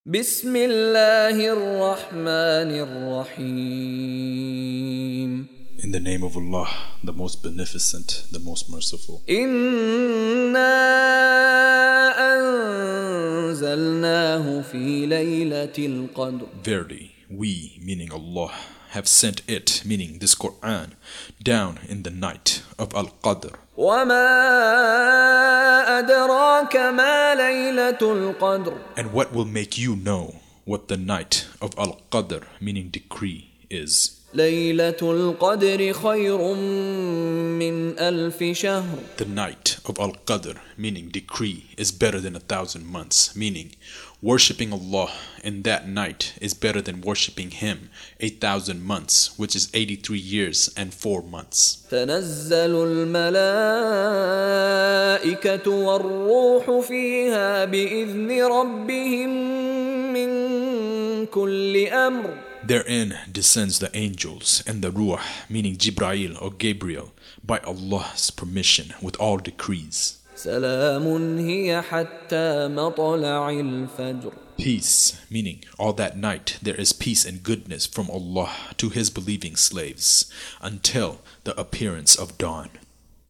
بسم الله الرحمن الرحيم In the name of Allah, the most beneficent, the most merciful. إنا أنزلناه في ليلة القدر Verily, we, meaning Allah, have sent it, meaning this Quran, down in the night of Al-Qadr. وما أدراك ما ليلة القدر And what will make you know what the night of Al-Qadr, meaning decree, is? ليلة القدر خير من ألف شهر The night of Al-Qadr, meaning decree, is better than 1,000 months, meaning worshipping Allah in that night is better than worshipping Him 8,000 months, which is 83 years and 4 months. تنزل الملائكة والروح فيها بإذن ربهم من كل أمر Therein descends the angels and the Ruh, meaning Jibreel or Gabriel, by Allah's permission with all decrees. سلام هي حتى مطلع الفجر Peace, meaning all that night there is peace and goodness from Allah to His believing slaves until the appearance of dawn.